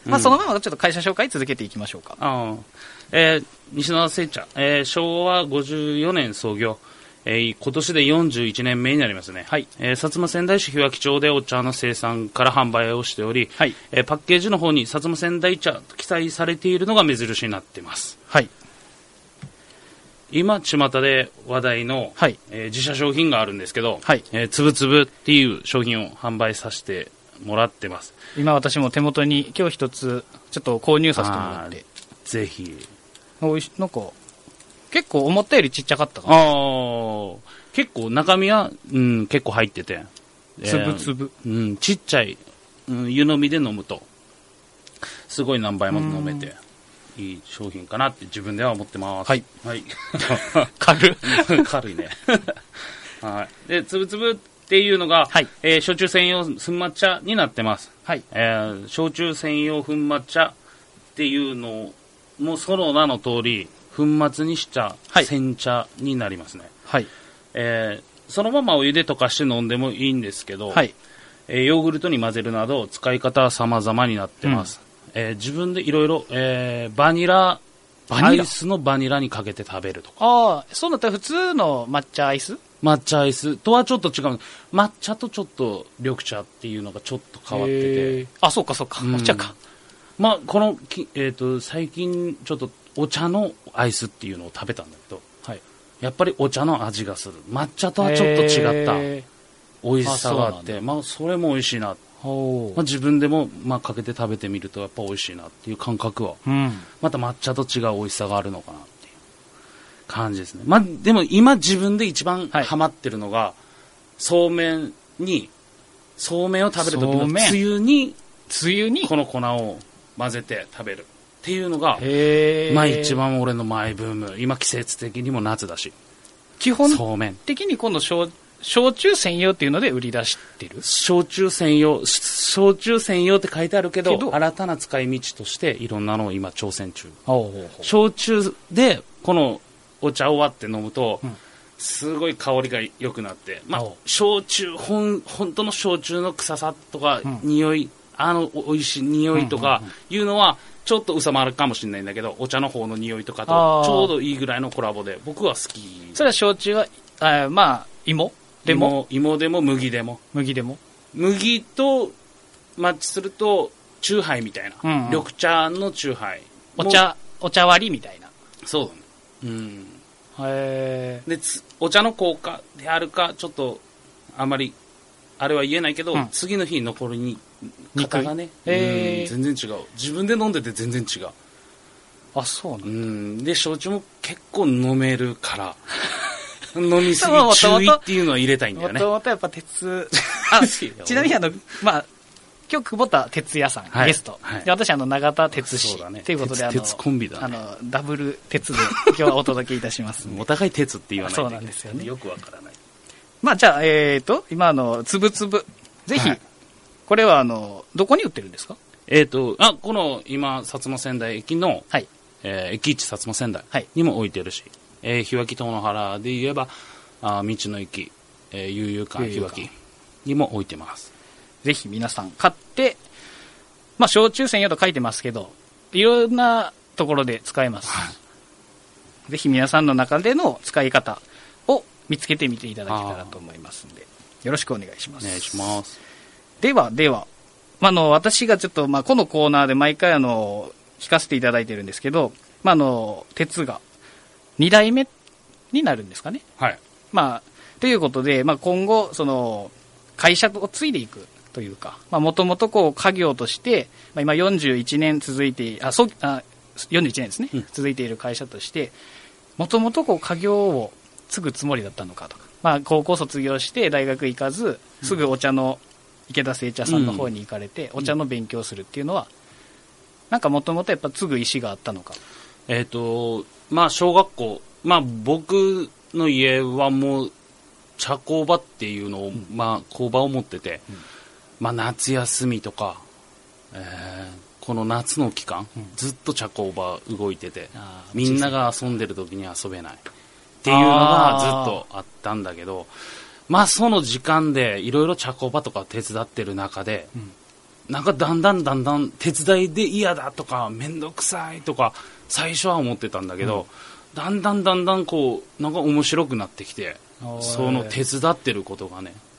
そのままちょっと会社紹介続けていきましょうか。 西野製茶、昭和54年創業、今年で41年目になりますね。はい。薩摩川内市日脇町でお茶の生産から販売をしており、はい。パッケージの方に薩摩川内茶と記載されているのが目印になっています。はい。今、巷で話題の、はい。自社商品があるんですけど、はい。つぶつぶっていう商品を販売させてもらってます。 今私も手元に今日一つちょっと購入させてもらって。 ぜひ。 なんか、結構思ったよりちっちゃかったかな。 結構中身は、結構入ってて。 つぶつぶ。 ちっちゃい、湯飲みで飲むと、すごい何杯も飲めて、いい商品かなって自分では思ってます。はい。はい。軽いね。はい。で、つぶつぶっていうのが、はい。焼酎専用粉抹茶になってます。はい。焼酎専用粉抹茶っていうのもその名の通り、粉末にした、煎茶になりますね。はい。そのままお湯で溶かして飲んでもいいんですけど、はい。ヨーグルトに混ぜるなど使い方は様々になってます。自分でいろいろ、バニラアイスのバニラにかけて食べるとか。 ああ、そうだったら普通の抹茶アイス？ 抹茶アイスとはちょっと違う。抹茶とちょっと緑茶っていうのがちょっと変わってて。 あ、そうかそうか。お茶か。 まあ、この、最近ちょっとお茶のアイスっていうのを食べたんだけど、はい、やっぱりお茶の味がする。抹茶とはちょっと違った美味しさがあって、まあ、それも美味しいな。まあ、自分でも、まあ、かけて食べてみるとやっぱ美味しいなっていう感覚は、また抹茶と違う美味しさがあるのかなっていう感じですね。まあ、でも今自分で一番ハマってるのが、そうめんを食べる時のつゆにこの粉を混ぜて食べるっていうのが、まあ一番俺のマイブーム。今季節的にも夏だし。 基本的に今度焼酎専用っていうので売り出してる？ 焼酎専用って書いてあるけど、新たな使い道としていろんなのを今挑戦中。焼酎でこのお茶を割って飲むと、すごい香りが良くなって、まあ焼酎、本当の焼酎の臭さとか、匂い、美味しい匂いとかいうのはちょっと収まるかもしれないんだけど、お茶の方の匂いとかとちょうどいいぐらいのコラボで僕は好き。 それは焼酎はまあ芋でも麦でも麦とマッチするとチューハイみたいな、緑茶のチューハイ、 お茶割りみたいな。 そうだね。でお茶の効果であるかちょっとあまりあれは言えないけど、次の日残りに方がね、全然違う。自分で飲んでて全然違う。 あ、そうなんだ。 で焼酎も結構飲めるから飲みすぎ注意っていうのは入れたいんだよね。 もともとやっぱ鉄ちなみにまあ今日久保田哲也さん、ゲスト、で私永田哲司ということで鉄コンビだね。 ダブル鉄で今日はお届けいたします。 お互い鉄って言わないとそうなんですよね。 よくわからない。 まあじゃあ今つぶつぶぜひ、これはどこに売ってるんですか？ この今薩摩川内駅の、駅一薩摩川内にも置いてるし、日脇遠野原で言えば道の駅、悠々館日脇にも置いてます。 ぜひ皆さん買って、まあ焼酎専用と書いてますけど、いろんなところで使えます。ぜひ皆さんの中での使い方を見つけてみていただけたらと思いますので、よろしくお願いします。 お願いします。 では、私がちょっと、このコーナーで毎回聞かせていただいてるんですけど、鉄が2代目になるんですかね。はい。ということで、今後、会社を継いでいくというか、もともと家業として、今41年続いて、41年ですね、続いている会社として、もともと家業を継ぐつもりだったのかとか、高校卒業して大学行かず、すぐお茶の池田製茶さんの方に行かれて、お茶の勉強するっていうのは、なんかもともとやっぱ継ぐ意思があったのか。 小学校、僕の家はもう茶工場っていうのを、工場を持ってて、夏休みとか、この夏の期間、ずっと茶工場動いてて、みんなが遊んでる時に遊べないっていうのがずっとあったんだけど、その時間でいろいろ茶工場とか手伝ってる中で、 なんかだんだん手伝いで嫌だとかめんどくさいとか最初は思ってたんだけど、だんだんこうなんか面白くなってきて、その手伝ってることがね